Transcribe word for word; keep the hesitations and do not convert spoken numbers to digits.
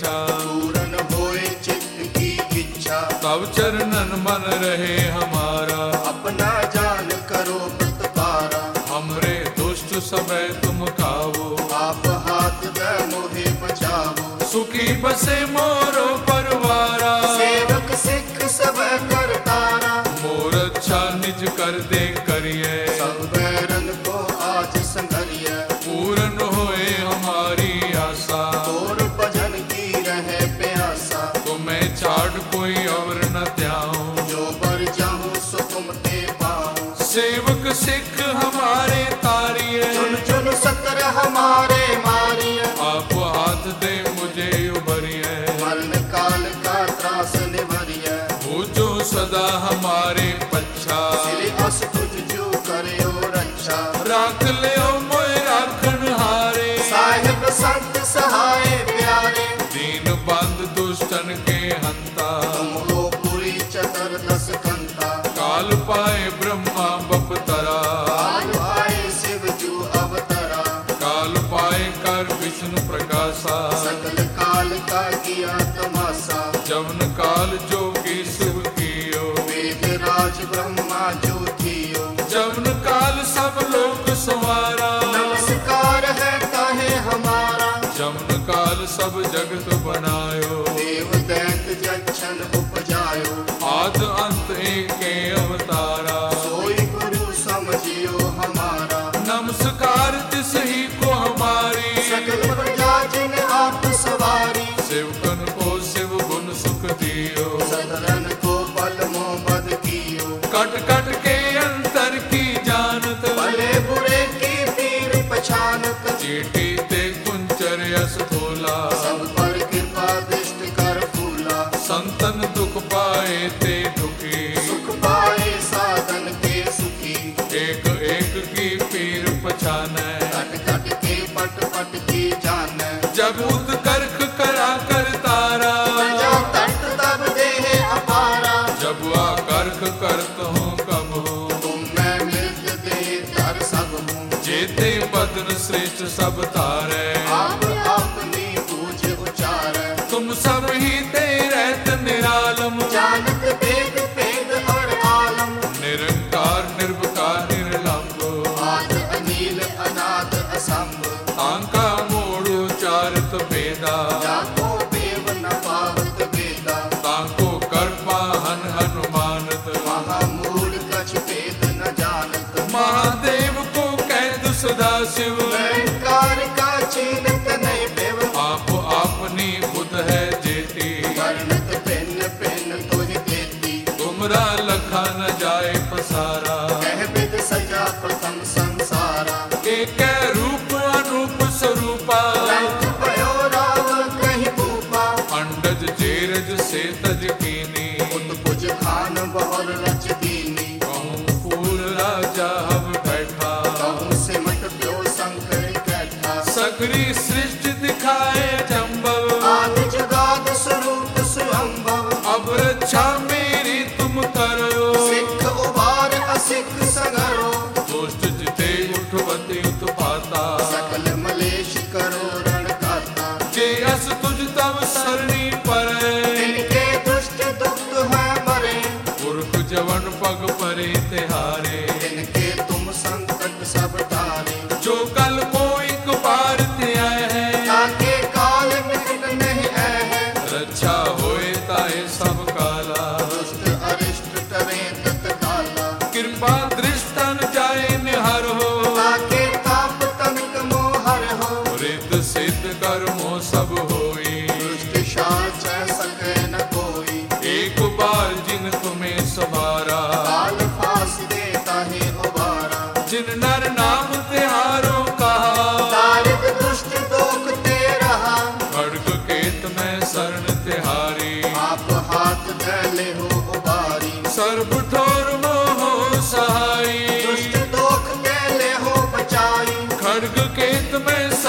रक्षा। पूर्ण होए चित्त की इच्छा, तब चरणन मन रहे हमारा। अपना जान करो प्रतिपारा, हमरे दुष्ट समय तुम कावो। आप हाथ दे मोहे बचावो। सुखी बसे मोरो परवारा, सेवक सिख सब करतारा, मोर अच्छा निज कर दे करिए। सब बैरन को आज संघरिया, पूर्ण होए हमारी आशा। और भजन की रहे प्यासा, तुम्हें छाड़ कोई और न त्याऊं। जो बर जाऊं सो तुम ते पाऊं। सेवक सिख हमारे तारिए, चुन चुन सतर हमारे मारिए। आप हाथ दे मुझे उभरिए। मरण काल का त्रास निभरिए, पूजो सदा हमारे पच्छा। श्री अस तुझ जो करे रक्षा। राख ले मोय राखन हारे, साहिब संत सहाय प्यारे, दीन बंद दुष्टन के हंता। तुम हो पूरी चतुर्दश कंता, काल पाए ब्रह्मा बपतरा। काल आए शिव जू अवतरा। काल पाए कर विष्णु प्रकाशा। सकल काल का किया तमाशा, जवन काल जोगी शिव कियो। वेद राज ब्रह्मा जो थियो। जवन काल सब लोग संवारा, नमस्कार है काहे हमारा। जवन काल सब जगत बनायो। देव दैत जक्षण उपजायो, आद अंत एक अवतारा। सोई गुरु समझियो हमारा। नमस्कार तिस ही को हमारी, सकल प्रजा जिन आप सवारी। सेवकन को शिव गुण सुख दियो। सदरन को बल मोहम्मद कियो, कट कट के अंतर की जानत। भले बुरे की पीर पछानत। चीटी ते कुंचर यस तोला, सब पर कृपा दृष्टि कर फूला। संतन दुख पाए ते दुखी। सुख पाए साधन के सुखी, एक एक की पीर पछाने। कट कट के पट पट की जान। जब उत्कर्ष करा कर तारा, प्रजा तट तब देह अपारा। जब आकर्ष करत हूँ कब हो। तुम मैं मिलत दे तर सब हूँ। जेते बदन श्रेष्ठ सब तारे, आप अपनी पूज उचार। तुम सब ही ते रहत निरालम। जानत वेद वेद और आलम, निरंकार निर्विकार निर्लंब। आद अनील अनाद असंभ। तांका मोड़ उचारित वेदा, जाको देव न पावत वेदा। तांको कर्मा हन हनुमानत। महामूल कछ वेद न जानत। महादेव को कैद सदा शिव, निरंकार का चीनत नहीं पेव। आप आपनी बुध है जेती। वर्णत पेन पेन तुहि देती। तुमरा लखा न जाए पसारा। कह विद सजा प्रथम संसारा। एक रूप अनूप स्वरूपा, रंग भयो राव कहीं भूपा। अंडज जेरज से तज कीनी। उत्पुज खान बहुर रच दीनी। कहूँ फूल राजा हम बैठा। कहूँ सिमट प्यो शंकर कैठा। सकरी सृष्टि दिखाए जम्बव। आदि जुगाद स्वरूप सुअंभव। अब रक्षा मेरी तुम करो। सिख उबार असिख संगरो। दुष्ट जिते उठवती उत्पाता। सकल मलेश करो रण काता। जे अस तुझ तब सरणी परे। इनके दुष्ट दुष्ट है मरे। पुरख जवन पग परे तिहारे। इनके तुम संकट सब टारे। जो कल को एक बार ते आए हैं, ताके काल मिट नहीं आए है। रक्षा होए ताए सब काला। दुष्ट अरिष्ट टरे तत्काला। कृपा दृष्टन जाए निहर हो। ताके ताप तनिक मोहर हो। रित सिद्ध कर्मो सब होई। दुष्ट शाच सके न कोई। एक बार जिन तुम्हें सवारा। काल फास देता है उबारा। जिन नर नाम तिहारो कहा। तारिक दुष्ट दोख ते रहा। खड्ग केत में शरण तिहारी। आप हाथ धैले हो उबारी। सर्व ठोर मोह सहाई। दुष्ट दोख देले हो बचाई। खड्ग केत में